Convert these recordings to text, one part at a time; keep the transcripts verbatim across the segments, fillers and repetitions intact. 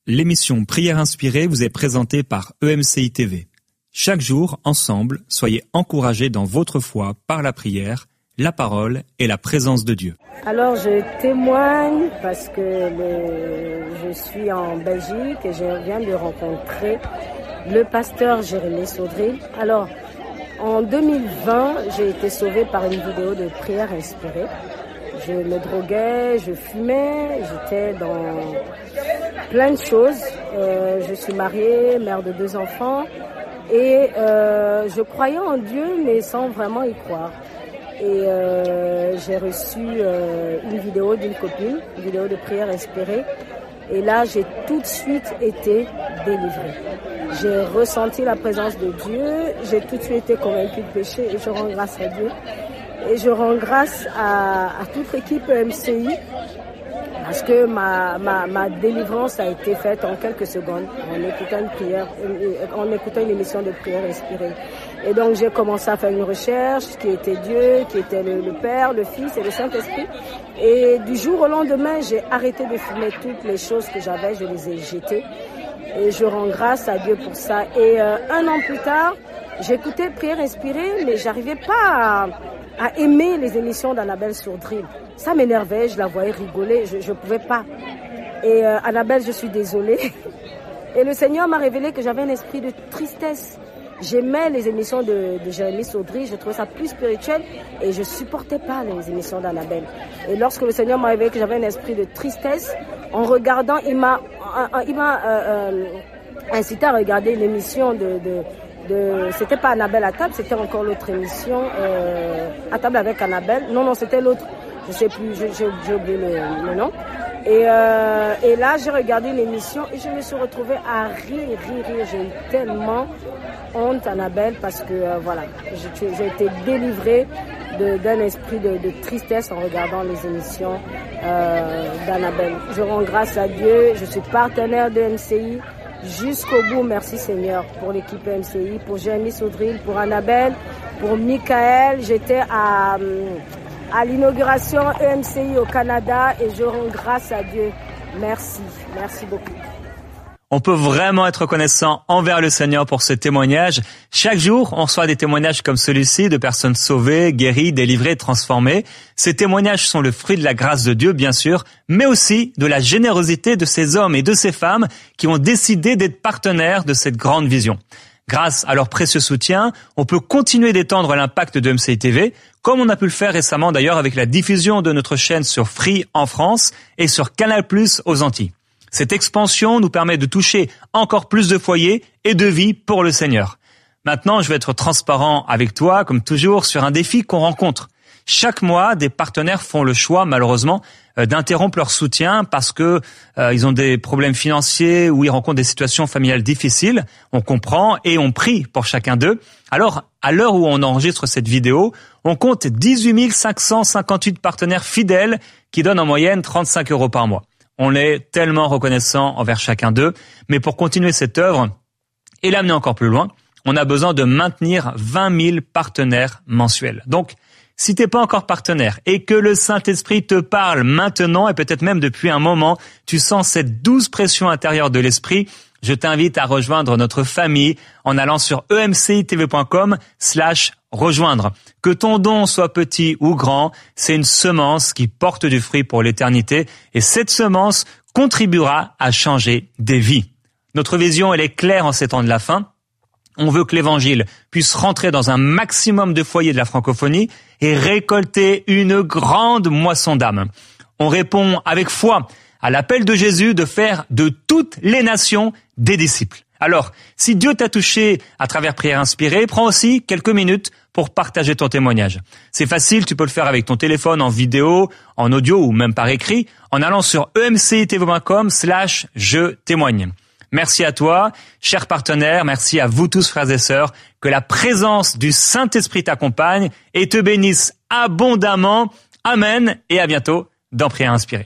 L'émission Prière inspirée vous est présentée par E M C I T V. Chaque jour, ensemble, soyez encouragés dans votre foi par la prière, la parole et la présence de Dieu. Alors je témoigne parce que le, je suis en Belgique et je viens de rencontrer le pasteur Jérémy Saudry. Alors en deux mille vingt, j'ai été sauvée par une vidéo de prière inspirée. Je me droguais, je fumais, j'étais dans plein de choses. Euh, je suis mariée, mère de deux enfants et euh, je croyais en Dieu mais sans vraiment y croire. Et euh, j'ai reçu euh, une vidéo d'une copine, une vidéo de prière inspirée. Et là, j'ai tout de suite été délivrée. J'ai ressenti la présence de Dieu, j'ai tout de suite été convaincue de péché et je rends grâce à Dieu. Et je rends grâce à, à toute l'équipe E M C I parce que ma, ma, ma délivrance a été faite en quelques secondes en écoutant une prière, en écoutant une émission de prière inspirée. Et donc j'ai commencé à faire une recherche qui était Dieu, qui était le, le Père, le Fils et le Saint-Esprit. Et du jour au lendemain, j'ai arrêté de fumer toutes les choses que j'avais, je les ai jetées. Et je rends grâce à Dieu pour ça. Et euh, un an plus tard, j'écoutais prière inspirée, mais j'arrivais pas à, à aimer les émissions d'Annabelle sur Drill. Ça m'énervait, je la voyais rigoler, je ne pouvais pas. Et euh, Annabelle, je suis désolée. Et le Seigneur m'a révélé que j'avais un esprit de tristesse. J'aimais les émissions de, de Jérémy Saudry, je trouvais ça plus spirituel et je supportais pas les émissions d'Annabelle. Et lorsque le Seigneur m'a révélé que j'avais un esprit de tristesse, en regardant, il m'a, il m'a euh, euh, incité à regarder l'émission de, de, de, c'était pas Annabelle à table, c'était encore l'autre émission, euh, à table avec Annabelle. Non, non, c'était l'autre, je sais plus, j'ai, j'ai oublié le, le nom. Et, euh, et là, j'ai regardé l'émission et je me suis retrouvée à rire, rire, rire. J'ai eu tellement honte, Annabelle, parce que euh, voilà, j'ai, j'ai été délivrée de, d'un esprit de, de tristesse en regardant les émissions euh, d'Annabelle. Je rends grâce à Dieu, je suis partenaire de M C I jusqu'au bout. Merci Seigneur pour l'équipe M C I, pour Jérémy Saudry, pour Annabelle, pour Michael. J'étais à... à l'inauguration E M C I au Canada et je rends grâce à Dieu. Merci, merci beaucoup. On peut vraiment être reconnaissant envers le Seigneur pour ce témoignage. Chaque jour, on reçoit des témoignages comme celui-ci de personnes sauvées, guéries, délivrées, transformées. Ces témoignages sont le fruit de la grâce de Dieu, bien sûr, mais aussi de la générosité de ces hommes et de ces femmes qui ont décidé d'être partenaires de cette grande vision. Grâce à leur précieux soutien, on peut continuer d'étendre l'impact de M C I T V, comme on a pu le faire récemment d'ailleurs avec la diffusion de notre chaîne sur Free en France et sur Canal plus aux Antilles. Cette expansion nous permet de toucher encore plus de foyers et de vies pour le Seigneur. Maintenant, je vais être transparent avec toi, comme toujours, sur un défi qu'on rencontre. Chaque mois, des partenaires font le choix, malheureusement, d'interrompre leur soutien parce que euh, ils ont des problèmes financiers ou ils rencontrent des situations familiales difficiles. On comprend et on prie pour chacun d'eux. Alors, à l'heure où on enregistre cette vidéo, on compte dix-huit mille cinq cent cinquante-huit partenaires fidèles qui donnent en moyenne trente-cinq euros par mois. On est tellement reconnaissant envers chacun d'eux. Mais pour continuer cette œuvre et l'amener encore plus loin, on a besoin de maintenir vingt mille partenaires mensuels. Donc, si t'es pas encore partenaire et que le Saint-Esprit te parle maintenant et peut-être même depuis un moment, tu sens cette douce pression intérieure de l'Esprit, je t'invite à rejoindre notre famille en allant sur emcitv.com slash rejoindre. Que ton don soit petit ou grand, c'est une semence qui porte du fruit pour l'éternité et cette semence contribuera à changer des vies. Notre vision, elle est claire en ces temps de la fin. On veut que l'évangile puisse rentrer dans un maximum de foyers de la francophonie et récolter une grande moisson d'âmes. On répond avec foi à l'appel de Jésus de faire de toutes les nations des disciples. Alors, si Dieu t'a touché à travers Prière Inspirée, prends aussi quelques minutes pour partager ton témoignage. C'est facile, tu peux le faire avec ton téléphone, en vidéo, en audio ou même par écrit, en allant sur emcitv.com slash je témoigne. Merci à toi, chers partenaires, merci à vous tous, frères et sœurs, que la présence du Saint-Esprit t'accompagne et te bénisse abondamment. Amen et à bientôt dans Prière Inspirée.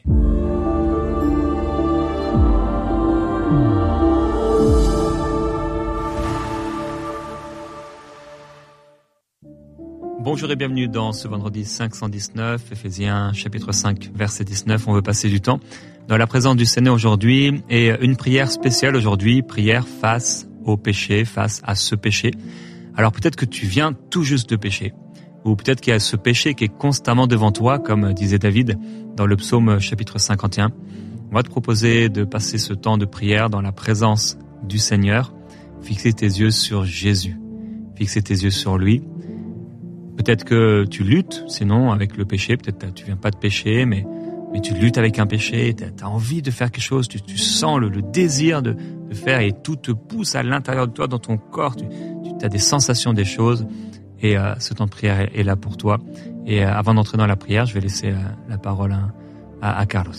Bonjour et bienvenue dans ce vendredi cinq cent dix-neuf, Éphésiens chapitre cinq, verset dix-neuf. On veut passer du temps dans la présence du Seigneur aujourd'hui et une prière spéciale aujourd'hui, prière face au péché, face à ce péché. Alors peut-être que tu viens tout juste de pécher, ou peut-être qu'il y a ce péché qui est constamment devant toi, comme disait David dans le psaume chapitre cinquante et un. On va te proposer de passer ce temps de prière dans la présence du Seigneur, fixer tes yeux sur Jésus, fixer tes yeux sur lui. Peut-être que tu luttes, sinon, avec le péché. Peut-être que tu viens pas de pécher, mais, mais tu luttes avec un péché. Tu as envie de faire quelque chose. Tu, tu sens le, le désir de, de faire et tout te pousse à l'intérieur de toi, dans ton corps. Tu, tu as des sensations des choses. Et euh, ce temps de prière est, est là pour toi. Et euh, avant d'entrer dans la prière, je vais laisser euh, la parole à, à, à Carlos.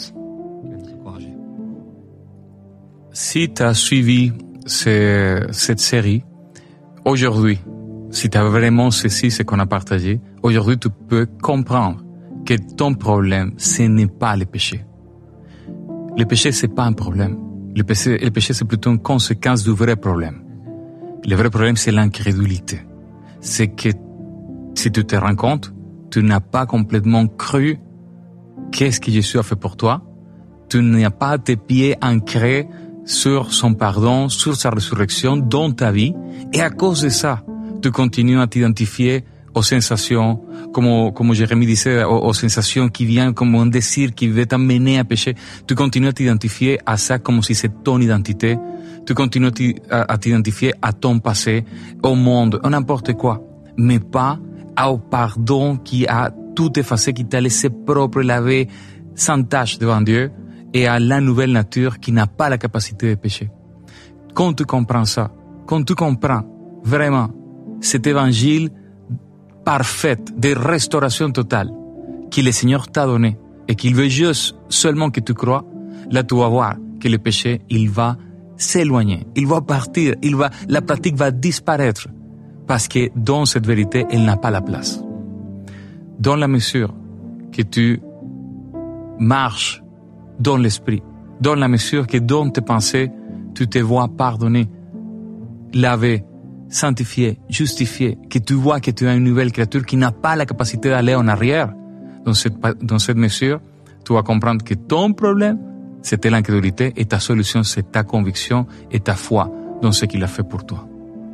Si tu as suivi ce, cette série, aujourd'hui, si tu as vraiment saisi ce qu'on a partagé, aujourd'hui tu peux comprendre que ton problème, ce n'est pas le péché. Le péché, c'est pas un problème. Le péché, le péché, c'est plutôt une conséquence du vrai problème. Le vrai problème, c'est l'incrédulité. C'est que si tu te rends compte, tu n'as pas complètement cru qu'est-ce que Jésus a fait pour toi. Tu n'as pas tes pieds ancrés sur son pardon, sur sa résurrection dans ta vie. Et à cause de ça, tu continues à t'identifier aux sensations, comme, comme Jérémie disait, aux, aux sensations qui viennent comme un désir qui veut t'amener à pécher. Tu continues à t'identifier à ça comme si c'est ton identité. Tu continues à, à t'identifier à ton passé, au monde, à n'importe quoi. Mais pas au pardon qui a tout effacé, qui t'a laissé propre, lavé, sans tache devant Dieu, et à la nouvelle nature qui n'a pas la capacité de pécher. Quand tu comprends ça, quand tu comprends vraiment cet évangile parfait de restauration totale que le Seigneur t'a donné et qu'il veut juste seulement que tu crois, là tu vas voir que le péché, il va s'éloigner, il va partir, il va, la pratique va disparaître parce que dans cette vérité, elle n'a pas la place. Dans la mesure que tu marches dans l'esprit, dans la mesure que dans tes pensées, tu te vois pardonner, laver, sanctifié, justifié, que tu vois que tu es une nouvelle créature qui n'a pas la capacité d'aller en arrière, dans cette, dans cette mesure, tu vas comprendre que ton problème, c'était l'incrédulité et ta solution, c'est ta conviction et ta foi dans ce qu'il a fait pour toi.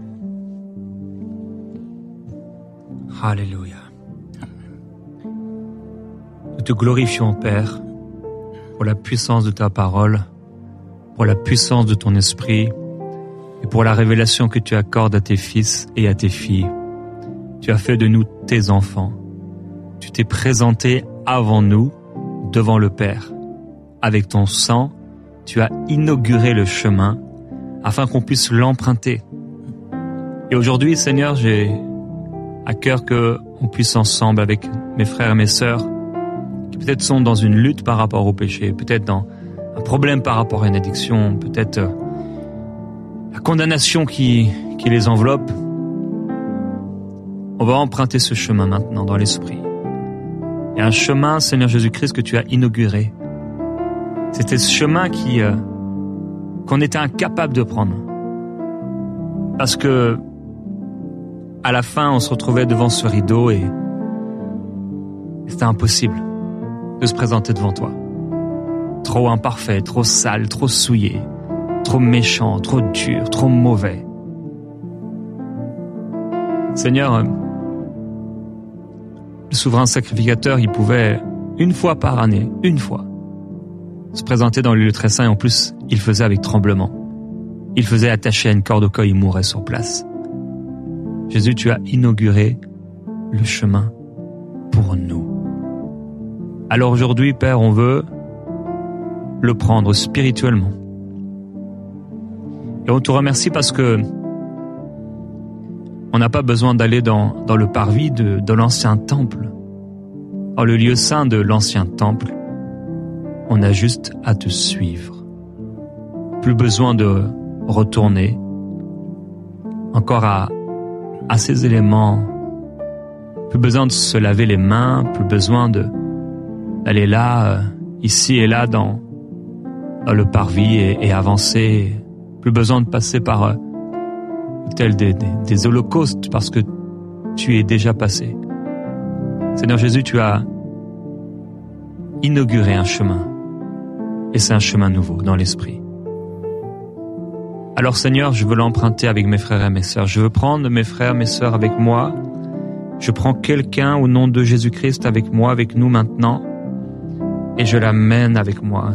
Alléluia. Nous te glorifions, Père, pour la puissance de ta parole, pour la puissance de ton esprit, et pour la révélation que tu accordes à tes fils et à tes filles. Tu as fait de nous tes enfants. Tu t'es présenté avant nous, devant le Père. Avec ton sang, tu as inauguré le chemin afin qu'on puisse l'emprunter. Et aujourd'hui, Seigneur, j'ai à cœur qu'on puisse ensemble, avec mes frères et mes sœurs, qui peut-être sont dans une lutte par rapport au péché, peut-être dans un problème par rapport à une addiction, peut-être la condamnation qui, qui les enveloppe. On va emprunter ce chemin maintenant dans l'esprit. Il y a un chemin, Seigneur Jésus-Christ, que tu as inauguré. C'était ce chemin qui, euh, qu'on était incapable de prendre. Parce que, à la fin, on se retrouvait devant ce rideau et c'était impossible de se présenter devant toi. Trop imparfait, trop sale, trop souillé. Trop méchant, trop dur, trop mauvais. Seigneur, le souverain sacrificateur, il pouvait, une fois par année, une fois, se présenter dans le lieu très saint et en plus, il faisait avec tremblement. Il faisait attaché à une corde au col, il mourait sur place. Jésus, tu as inauguré le chemin pour nous. Alors aujourd'hui, Père, on veut le prendre spirituellement. Et on te remercie parce que on n'a pas besoin d'aller dans, dans le parvis de, de l'ancien temple, dans le lieu saint de l'ancien temple. On a juste à te suivre. Plus besoin de retourner encore à, à ces éléments. Plus besoin de se laver les mains, plus besoin de, d'aller là, euh, ici et là dans, dans le parvis et, et avancer. Plus besoin de passer par euh, tel des, des, des holocaustes parce que tu es déjà passé. Seigneur Jésus, tu as inauguré un chemin. Et c'est un chemin nouveau dans l'esprit. Alors Seigneur, je veux l'emprunter avec mes frères et mes sœurs. Je veux prendre mes frères, mes sœurs avec moi. Je prends quelqu'un au nom de Jésus-Christ avec moi, avec nous maintenant. Et je l'amène avec moi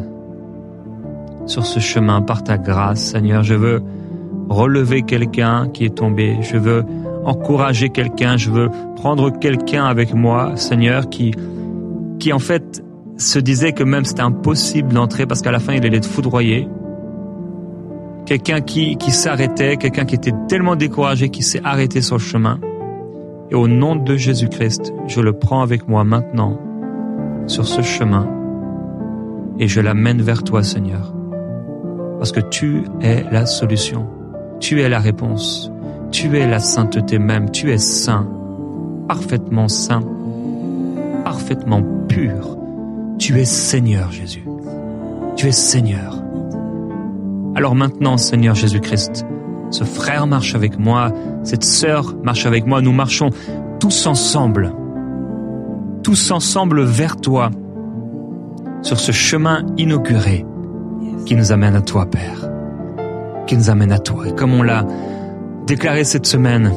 sur ce chemin par ta grâce, Seigneur. Je veux relever quelqu'un qui est tombé. Je veux encourager quelqu'un. Je veux prendre quelqu'un avec moi, Seigneur, qui, qui en fait se disait que même c'était impossible d'entrer parce qu'à la fin il allait être foudroyé. Quelqu'un qui, qui s'arrêtait, quelqu'un qui était tellement découragé qu'il s'est arrêté sur le chemin. Et au nom de Jésus-Christ, je le prends avec moi maintenant sur ce chemin et je l'amène vers toi, Seigneur. Parce que tu es la solution, tu es la réponse, tu es la sainteté même, tu es saint, parfaitement saint, parfaitement pur. Tu es Seigneur, Jésus. Tu es Seigneur. Alors maintenant, Seigneur Jésus-Christ, ce frère marche avec moi, cette sœur marche avec moi, nous marchons tous ensemble, tous ensemble vers toi, sur ce chemin inauguré qui nous amène à toi, Père, qui nous amène à toi. Et comme on l'a déclaré cette semaine,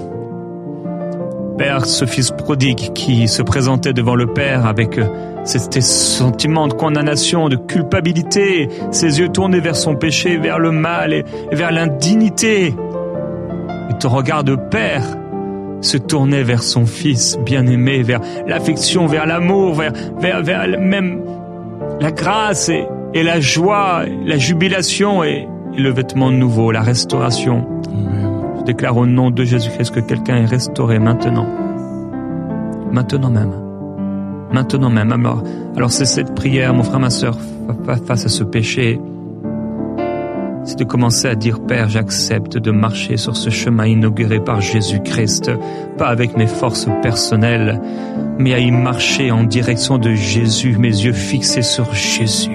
Père, ce fils prodigue qui se présentait devant le Père avec ces sentiments de condamnation, de culpabilité, ses yeux tournés vers son péché, vers le mal et vers l'indignité. Et ton regard de Père se tournait vers son Fils bien-aimé, vers l'affection, vers l'amour, vers, vers, vers même la grâce et, et la joie, la jubilation et, et le vêtement nouveau, la restauration. Amen. Je déclare au nom de Jésus-Christ que quelqu'un est restauré maintenant. Maintenant même. Maintenant même. Alors, alors c'est cette prière, mon frère, ma sœur, face à ce péché. C'est de commencer à dire, Père, j'accepte de marcher sur ce chemin inauguré par Jésus-Christ, pas avec mes forces personnelles, mais à y marcher en direction de Jésus, mes yeux fixés sur Jésus.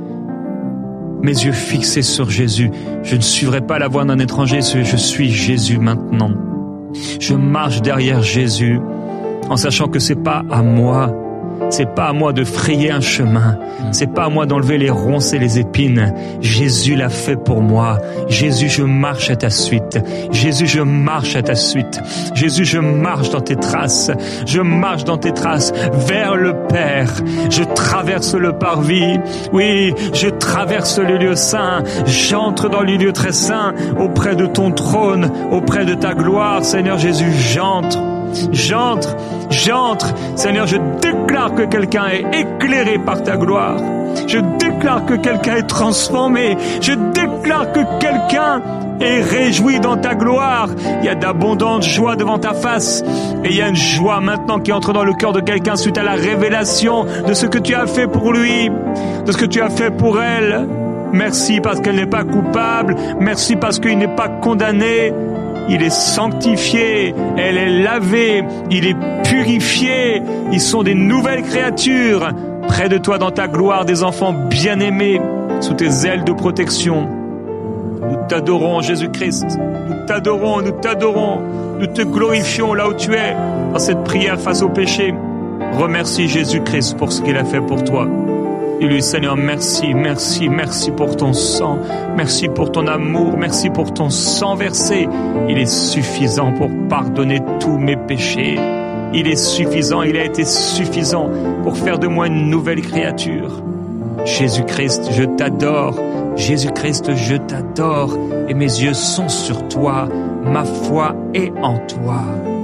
Mes yeux fixés sur Jésus. Je ne suivrai pas la voie d'un étranger, je suis Jésus maintenant. Je marche derrière Jésus, en sachant que c'est pas à moi, c'est pas à moi de frayer un chemin, c'est pas à moi d'enlever les ronces et les épines. Jésus l'a fait pour moi. Jésus, je marche à ta suite. Jésus, je marche à ta suite. Jésus, je marche dans tes traces. Je marche dans tes traces vers le Père. Je traverse le parvis. Oui, je traverse le lieu saint. J'entre dans le lieu très saint, auprès de ton trône, auprès de ta gloire. Seigneur Jésus, j'entre. J'entre, j'entre. Seigneur, je déclare que quelqu'un est éclairé par ta gloire. Je déclare que quelqu'un est transformé. Je déclare que quelqu'un est réjoui dans ta gloire. Il y a d'abondantes joies devant ta face. Et il y a une joie maintenant qui entre dans le cœur de quelqu'un suite à la révélation de ce que tu as fait pour lui, de ce que tu as fait pour elle. Merci parce qu'elle n'est pas coupable. Merci parce qu'il n'est pas condamné. Il est sanctifié, elle est lavée, il est purifié. Ils sont des nouvelles créatures. Près de toi dans ta gloire, des enfants bien-aimés, sous tes ailes de protection. Nous t'adorons, Jésus-Christ. Nous t'adorons, nous t'adorons. Nous te glorifions là où tu es, dans cette prière face au péché. Remercie Jésus-Christ pour ce qu'il a fait pour toi. Dis-lui, Seigneur, merci, merci, merci pour ton sang, merci pour ton amour, merci pour ton sang versé. Il est suffisant pour pardonner tous mes péchés. Il est suffisant, il a été suffisant pour faire de moi une nouvelle créature. Jésus-Christ, je t'adore. Jésus-Christ, je t'adore. Et mes yeux sont sur toi. Ma foi est en toi.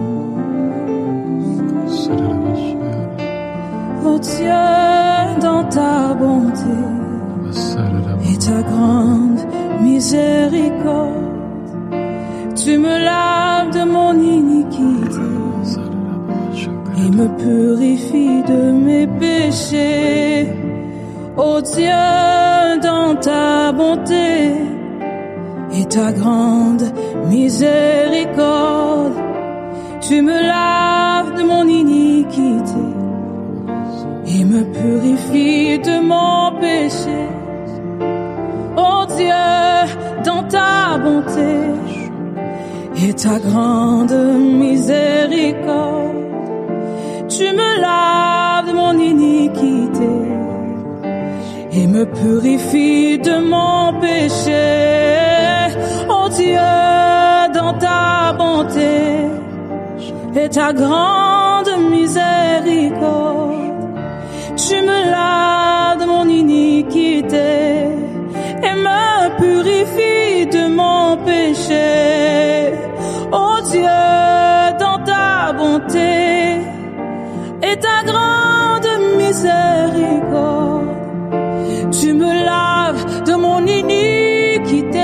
Oh Dieu, dans ta bonté et ta grande miséricorde, tu me laves de mon iniquité et me purifies de mes péchés. Oh Dieu, dans ta bonté et ta grande miséricorde, tu me laves de mon iniquité et me purifie de mon péché. Oh Dieu, dans ta bonté et ta grande miséricorde, Tu me laves de mon iniquité et me purifies de mon péché. Oh Dieu, dans ta bonté et ta grande miséricorde, tu me laves de mon iniquité et me purifies de mon péché. Oh Dieu, dans ta bonté et ta grande miséricorde, tu me laves de mon iniquité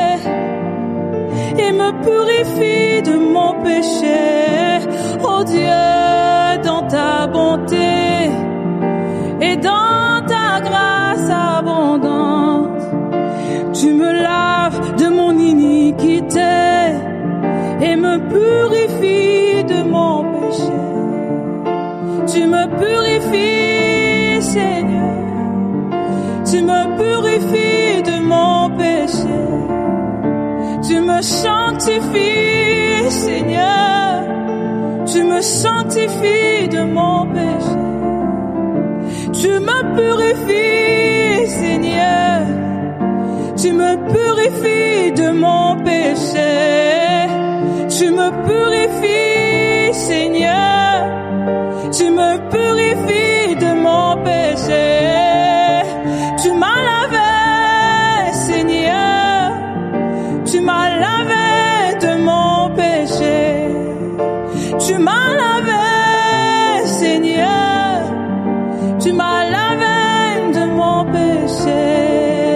et me purifies de mon péché. Oh Dieu, dans ta bonté et dans ta grâce abondante, tu me laves de mon iniquité et me purifies de mon péché. Tu me purifies, Seigneur. Tu me purifies de mon péché. Tu me sanctifies, Seigneur. Tu me sanctifies de mon péché. Tu me purifies, Seigneur. Tu me purifies de mon péché. Tu me purifies, Seigneur. Tu me purifies de mon péché. Tu m'as lavé, Seigneur. Tu m'as lavé de mon péché. Tu m'as lavé, Seigneur. Tu m'as lavé de mon péché.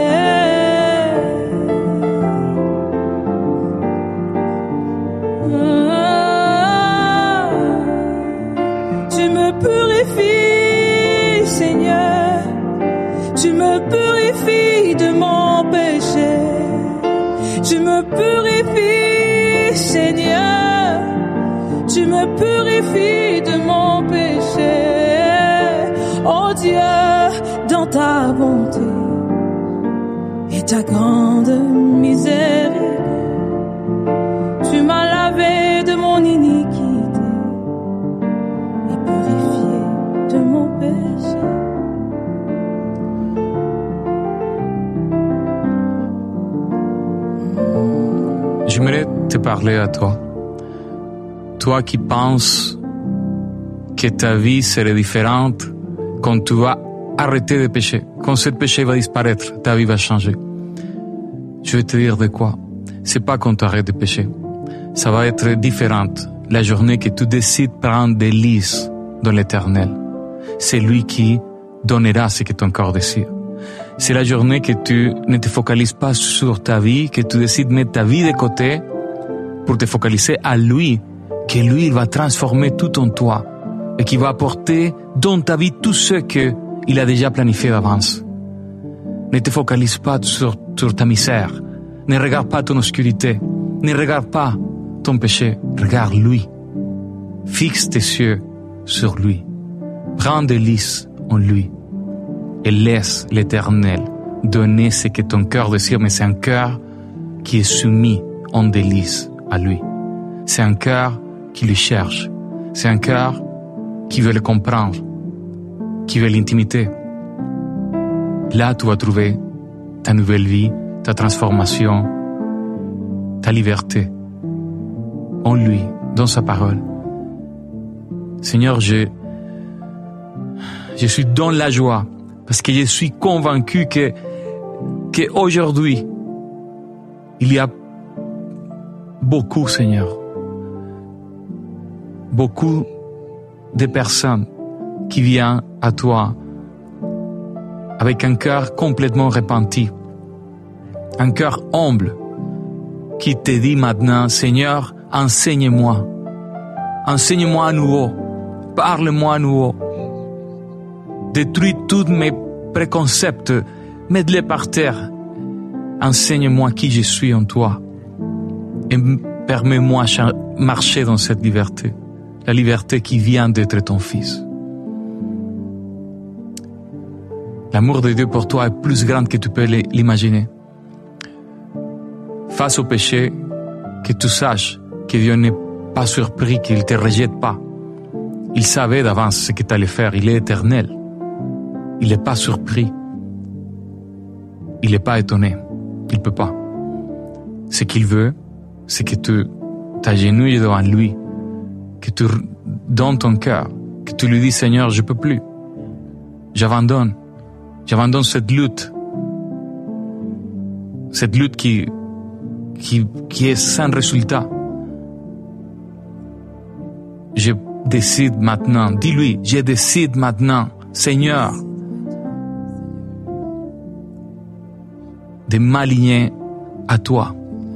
Tu me purifies, Seigneur. Tu me purifies de mon péché. Tu me purifies, Seigneur. Tu me purifies de mon péché. Oh Dieu, dans ta bonté et ta grande miséricorde, tu m'as lavé de mon iniquité et purifié de mon péché. J'aimerais te parler à toi. Toi qui penses que ta vie serait différente quand tu vas arrêter de pécher. Quand ce péché va disparaître, ta vie va changer. Je vais te dire de quoi. C'est pas quand tu arrêtes de pécher. Ça va être différent la journée que tu décides de prendre des délices dans l'Éternel. C'est lui qui donnera ce que ton corps désire. C'est la journée que tu ne te focalises pas sur ta vie, que tu décides de mettre ta vie de côté pour te focaliser à lui, que lui il va transformer tout en toi et qui va apporter dans ta vie tout ce qu'il a déjà planifié d'avance. Ne te focalise pas sur, sur ta misère, ne regarde pas ton obscurité, ne regarde pas ton péché, regarde lui. Fixe tes yeux sur lui. Prends délice en lui. Et laisse l'Éternel donner ce que ton cœur désire, mais c'est un cœur qui est soumis en délice à lui. C'est un cœur qui le cherche. C'est un cœur qui veut le comprendre, qui veut l'intimité. Là, tu vas trouver ta nouvelle vie, ta transformation, ta liberté en lui, dans sa parole. Seigneur, je, je suis dans la joie parce que je suis convaincu que, que aujourd'hui, il y a beaucoup, Seigneur, beaucoup de personnes qui viennent à toi avec un cœur complètement repenti, un cœur humble, qui te dit maintenant, Seigneur, enseigne-moi, enseigne-moi à nouveau, parle-moi à nouveau, détruis tous mes préconcepts, mets-les par terre, enseigne-moi qui je suis en toi, et permets-moi de marcher dans cette liberté, la liberté qui vient d'être ton Fils. L'amour de Dieu pour toi est plus grand que tu peux l'imaginer. Face au péché, que tu saches que Dieu n'est pas surpris, qu'il ne te rejette pas, Il savait d'avance ce que tu allais faire. Il est éternel. Il n'est pas surpris. Il n'est pas étonné. Il ne peut pas. Ce qu'il veut, c'est que tu t'agenouilles devant lui, que tu donnes ton cœur, que tu lui dis, Seigneur, je ne peux plus. J'abandonne. J'abandonne cette lutte. Cette lutte qui, qui, qui est sans résultat. Je décide maintenant, dis-lui, je décide maintenant, Seigneur, de m'aligner à toi,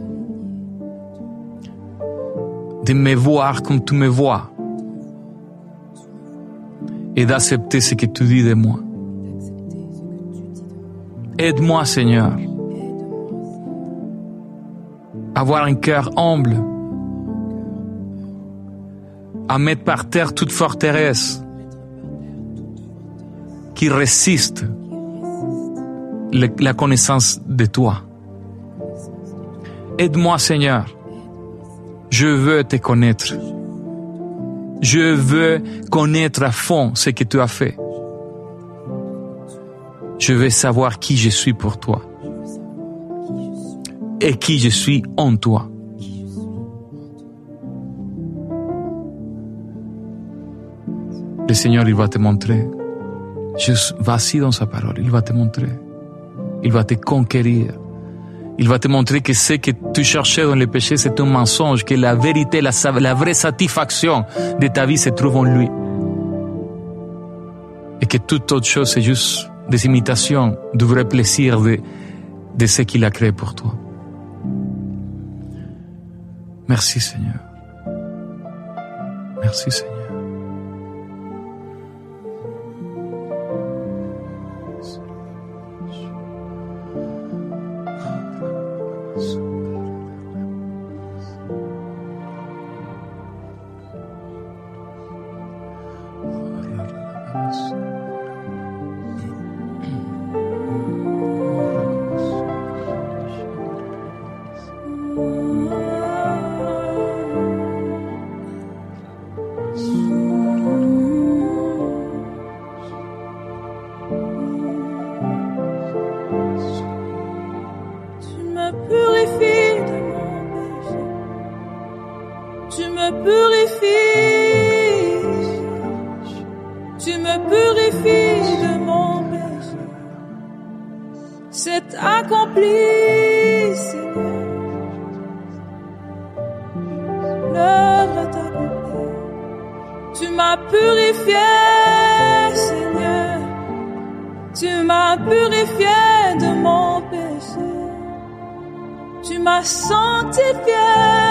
de me voir comme tu me vois et d'accepter ce que tu dis de moi. Aide-moi, Seigneur, à avoir un cœur humble, à mettre par terre toute forteresse qui résiste la connaissance de toi. Aide-moi, Seigneur. Je veux te connaître. Je veux connaître à fond ce que tu as fait. Je veux savoir qui je suis pour toi et qui je suis en toi. Le Seigneur, il va te montrer. Juste vas-y dans sa parole, il va te montrer. Il va te conquérir. Il va te montrer que ce que tu cherchais dans le péché, c'est un mensonge, que la vérité, la, la vraie satisfaction de ta vie se trouve en lui. Et que toute autre chose, c'est juste des imitations du vrai plaisir de, de ce qu'il a créé pour toi. Merci, Seigneur. Merci, Seigneur. C'est accompli, Seigneur. L'œuvre est accomplie. Tu m'as purifié, Seigneur. Tu m'as purifié de mon péché. Tu m'as sanctifié.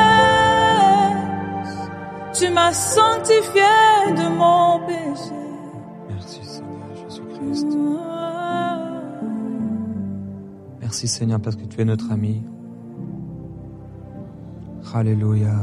Tu m'as sanctifié de mon péché. Merci, Seigneur Jésus-Christ. Merci, Seigneur, parce que tu es notre ami. Alléluia.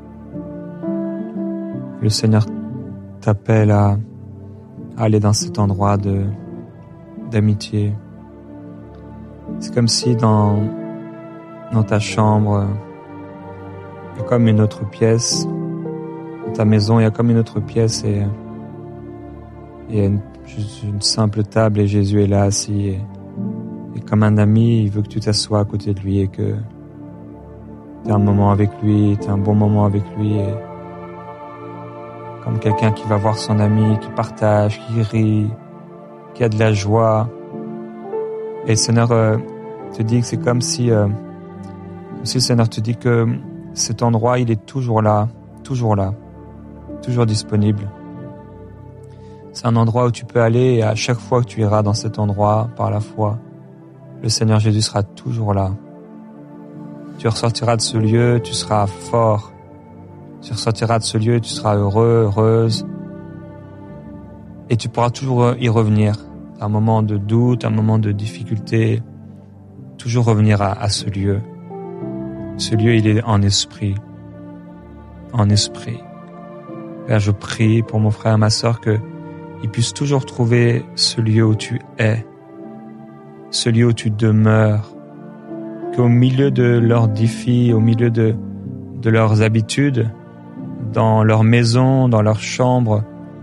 Le Seigneur t'appelle à aller dans cet endroit de, d'amitié. C'est comme si dans, dans ta chambre, il y a comme une autre pièce. Dans ta maison, il y a comme une autre pièce et il y a une, juste une simple table et Jésus est là assis. Et, et comme un ami, il veut que tu t'assoies à côté de lui et que tu aies un moment avec lui, tu aies un bon moment avec lui. Et comme quelqu'un qui va voir son ami, qui partage, qui rit, qui a de la joie. Et le Seigneur euh, te dit que c'est comme si, euh, comme si le Seigneur te dit que cet endroit, il est toujours là, toujours là, toujours disponible. C'est un endroit où tu peux aller et à chaque fois que tu iras dans cet endroit, par la foi, le Seigneur Jésus sera toujours là. Tu ressortiras de ce lieu, tu seras fort. Tu ressortiras de ce lieu, tu seras heureux, heureuse. Et tu pourras toujours y revenir. Un moment de doute, un moment de difficulté. Toujours revenir à, à ce lieu. Ce lieu, il est en esprit. En esprit. Père, je prie pour mon frère et ma sœur que ils puissent toujours trouver ce lieu où tu es. Ce lieu où tu demeures. Qu'au milieu de leurs défis, au milieu de, de leurs habitudes, dans leur maison, dans leur chambre,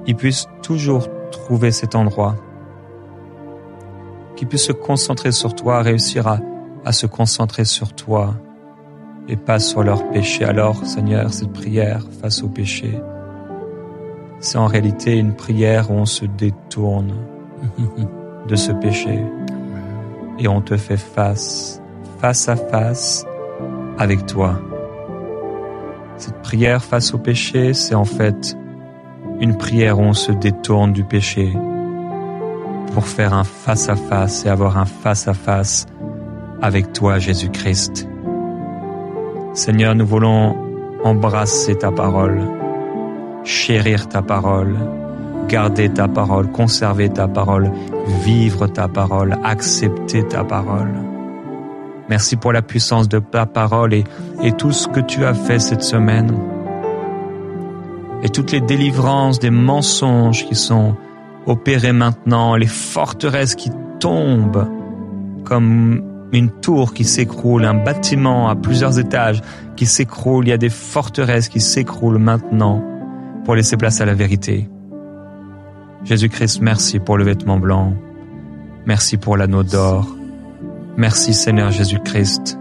il puisse toujours trouver cet endroit, qu'il puisse se concentrer sur toi, réussir à, à se concentrer sur toi et pas sur leur péché. Alors, Seigneur, cette prière face au péché, c'est en réalité une prière où on se détourne de ce péché et on te fait face, face à face avec toi. Cette prière face au péché, c'est en fait une prière où on se détourne du péché pour faire un face à face et avoir un face à face avec toi, Jésus-Christ. Seigneur, nous voulons embrasser ta parole, chérir ta parole, garder ta parole, conserver ta parole, vivre ta parole, accepter ta parole. Merci pour la puissance de ta parole et, et tout ce que tu as fait cette semaine et toutes les délivrances des mensonges qui sont opérés maintenant, les forteresses qui tombent comme une tour qui s'écroule, un bâtiment à plusieurs étages qui s'écroule. Il y a des forteresses qui s'écroulent maintenant pour laisser place à la vérité. Jésus-Christ, merci pour le vêtement blanc. Merci pour l'anneau d'or. Merci Seigneur Jésus-Christ.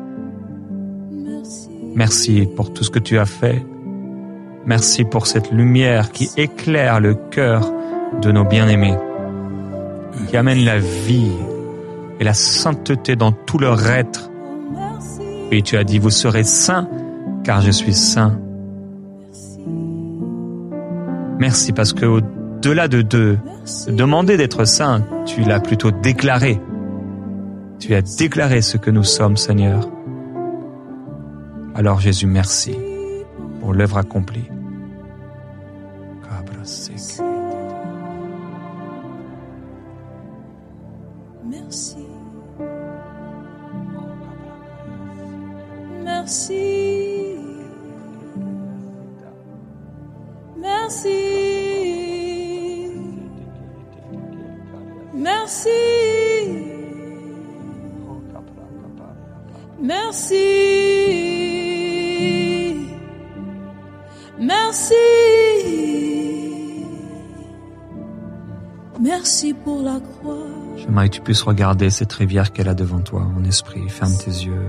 Merci pour tout ce que tu as fait. Merci pour cette lumière qui éclaire le cœur de nos bien-aimés, qui amène la vie et la sainteté dans tout leur être. Et tu as dit, vous serez saints, car je suis saint. Merci parce que au-delà de, de, de demander d'être saint, tu l'as plutôt déclaré. Tu as déclaré ce que nous sommes, Seigneur. Alors Jésus, merci pour l'œuvre accomplie. Merci. Merci. Merci. Merci. Merci. Merci. Merci pour la croix. J'aimerais que tu puisses regarder cette rivière qu'elle a devant toi en esprit. Ferme tes yeux.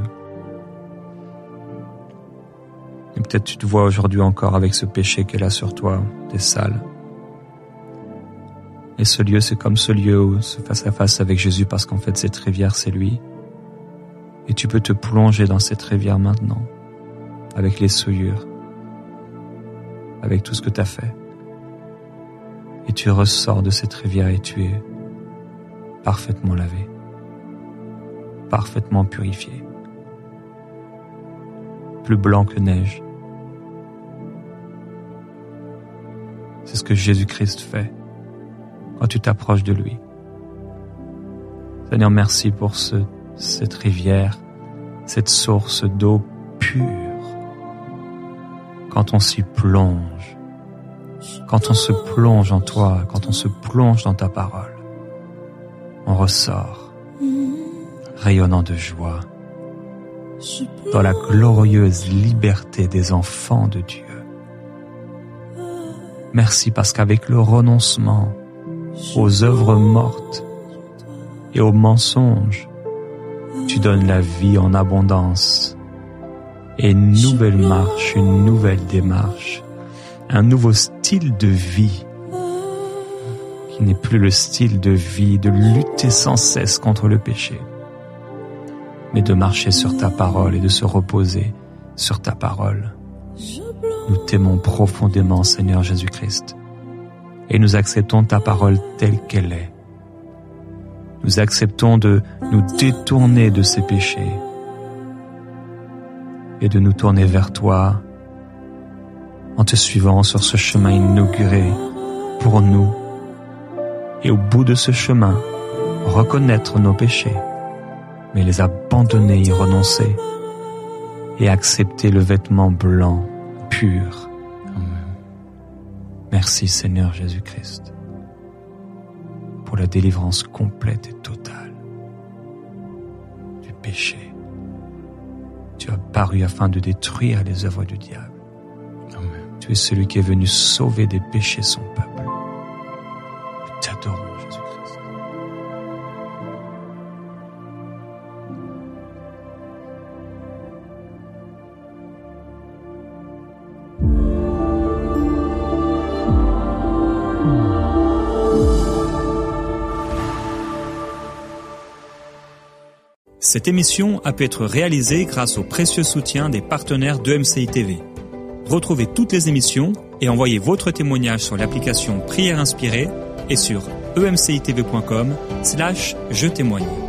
Et peut-être tu te vois aujourd'hui encore avec ce péché qu'elle a sur toi, t'es sale. Et ce lieu, c'est comme ce lieu où ce face à face avec Jésus, parce qu'en fait cette rivière, c'est lui. Et tu peux te plonger dans cette rivière maintenant, avec les souillures, avec tout ce que tu as fait. Et tu ressors de cette rivière et tu es parfaitement lavé, parfaitement purifié, plus blanc que neige. C'est ce que Jésus-Christ fait quand tu t'approches de lui. Seigneur, merci pour ce, cette rivière, cette source d'eau pure. Quand on s'y plonge, quand on se plonge en toi, quand on se plonge dans ta parole, on ressort rayonnant de joie dans la glorieuse liberté des enfants de Dieu. Merci parce qu'avec le renoncement aux œuvres mortes et aux mensonges, tu donnes la vie en abondance et une nouvelle marche, une nouvelle démarche, un nouveau style de vie qui n'est plus le style de vie de lutter sans cesse contre le péché, mais de marcher sur ta parole et de se reposer sur ta parole. Nous t'aimons profondément, Seigneur Jésus-Christ, et nous acceptons ta parole telle qu'elle est. Nous acceptons de nous détourner de ces péchés et de nous tourner vers toi en te suivant sur ce chemin inauguré pour nous. Et au bout de ce chemin, reconnaître nos péchés, mais les abandonner, y renoncer et accepter le vêtement blanc, pur. Amen. Merci Seigneur Jésus-Christ pour la délivrance complète et totale du péché. Tu as paru afin de détruire les œuvres du diable. Amen. Tu es celui qui est venu sauver des péchés son peuple. Cette émission a pu être réalisée grâce au précieux soutien des partenaires d'E M C I T V. Retrouvez toutes les émissions et envoyez votre témoignage sur l'application Prière Inspirée et sur e m c i t v point com slash je témoigne.